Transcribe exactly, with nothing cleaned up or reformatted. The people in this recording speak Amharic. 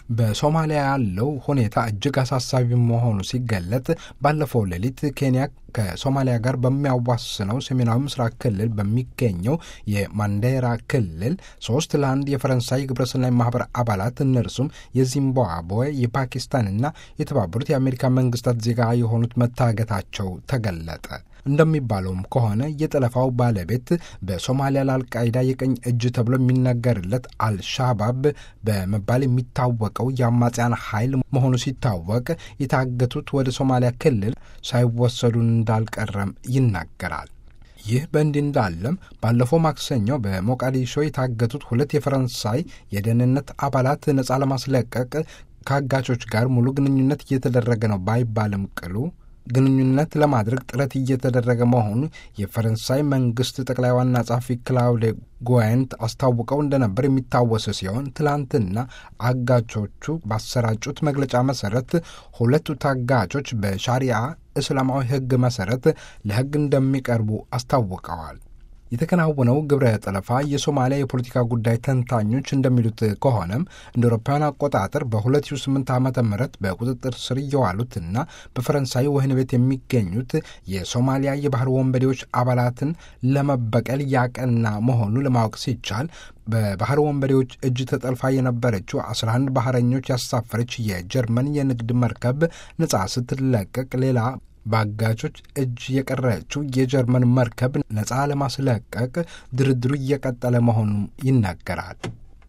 በሶማሊያ ያለው ሁኔታ እጅግ አሳሳቢ መሆኑ ሲገለጥ ባለፈው ሌሊት ኬንያ ከሶማሊያ ጋር በሚያዋስነው ሰሜናዊ ምስራቅ ክልል በሚገኘው የማንዴራ ክልል ሶስት ለአንድ የፈረንሳይ ግብረሰናይ ማህበር አባላት እነርሱም የዚምባብዌ የፓኪስታንና የተባበሩት የአሜሪካ መንግስታት ዜጋ የሆኑት መታገታቸው ተገለጠ። እንደሚባለውም ከሆነ የጠለፋው ባለቤት በሶማሊያ ለአልቃይዳ የቀኝ እጅ ተብሎ የሚነገርለት አልሻባብ በመባል የሚታወቀው የአማጽያን ኃይል መሆኑ ሲታወቅ የታገቱት ወደ ሶማሊያ ክልል ሳይወሰዱ እንዳልቀረም ይናገራል። ይህ በእንዲህ እንዳለም ባለፈው ማክሰኞ በሞቃዲሾ የታገቱት ሁለት የፈረንሳይ የደህንነት አባላት ነጻ ለማስለቀቅ ከአጋቾች ጋር ሙሉ ግንኙነት እየተደረገ ነው ባይባልም ቅሉ ግንኙነት ለማድረግ ጥረት እየተደረገ መሆኑ የፈረንሳይ መንግስት ጠቅላይ ዋና ጸሐፊ ክላውዴ ጎየንት አስታውቀው እንደነበር የሚታወስ ሲሆን ትላንትና አጋቾቹ ባሰራጩት መግለጫ መሰረት ሁለቱ ታጋቾች በሻሪያ እስላማዊ ሕግ መሰረት ለሕግ እንደሚቀርቡ አስታውቀዋል። የተከናወነው ግብረ ጠለፋ የሶማሊያ የፖለቲካ ጉዳይ ተንታኞች እንደሚሉት ከሆነም እንደ አውሮፓውያን አቆጣጠር በሁለት ሺህ ስምንት ዓመተ ምህረት በቁጥጥር ስር የዋሉትና በፈረንሳይ ወህኒ ቤት የሚገኙት የሶማሊያ የባህር ወንበዴዎች አባላትን ለመበቀል ያቀና መሆኑ ለማወቅ ሲቻል በባህር ወንበዴዎች እጅ ተጠልፋ የነበረችው አስራ አንድ ባህረኞች ያሳፈረች የጀርመን የንግድ መርከብ ነጻ ስትለቀቅ ሌላ በአጋቾች እጅ የቀረችው የጀርመን መርከብ ነጻ ለማስለቀቅ ድርድሩ እየቀጠለ መሆኑን ይናገራል።